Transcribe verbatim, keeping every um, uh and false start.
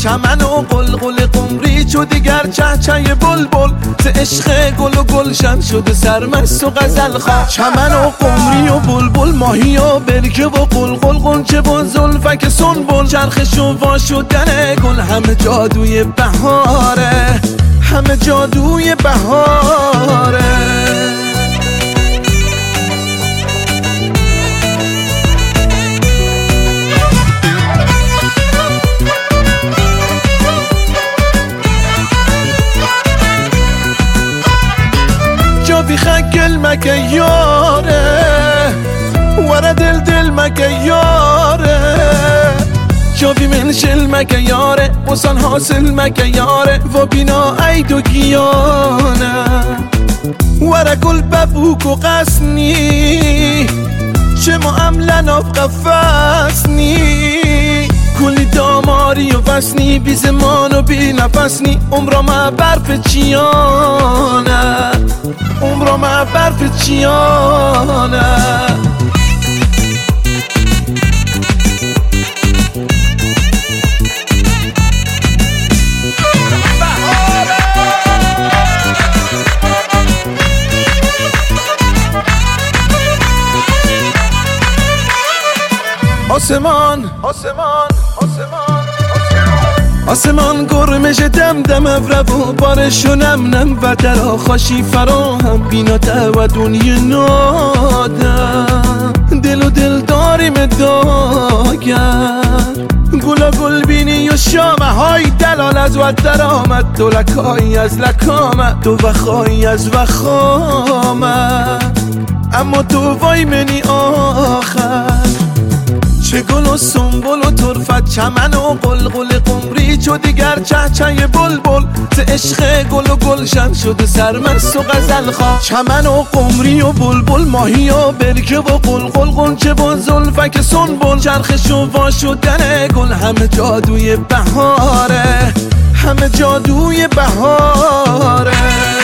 چمن و قلقل قمری چو دیگر چهچه بلبل ز عشق گل و گلشن شده سرمست و غزل خواه. چمن و قمری و بلبل ماهی و برکه و قلقل غنچه و زلفک سنبل چرخش و وا شدن گل همه جادوی بهاره، همه جادوی بهاره. جابی خگل مگه یاره ورا دل دل مگه یاره جابی منشل مگه یاره وسان حاصل مگه یاره و بینا ای دو گیانه ورا گل ببوک و قسنی چه معاملن آف قفصنی کلی داماری و وسنی بی زمان و بی نفسنی عمرا ما برف چیانه عمرا ما برف چیانه. آسمان آسمان آسمان آسمان گرمش دم دم افرو بارشو نم نم و در آخاشی فراهم بینا و دنیا نادم دل و دل داریم داگر گلا گل بینی و شامه های دلال از و در آمد دو لکایی از لکامت دو وخایی از وخامت اما تو وای منی آخر چه گل و سنبل و طرفت چمن و قلقل قمری چو دیگر چهچه بلبل ز عشق گل و گلشن شده سرمست و غزل خواه. چمن و قمری و بلبل ماهی و برکه و قلقل غنچه و زلفک سنبل چرخش و وا شدن گل همه جادوی بهاره، همه جادوی بهاره.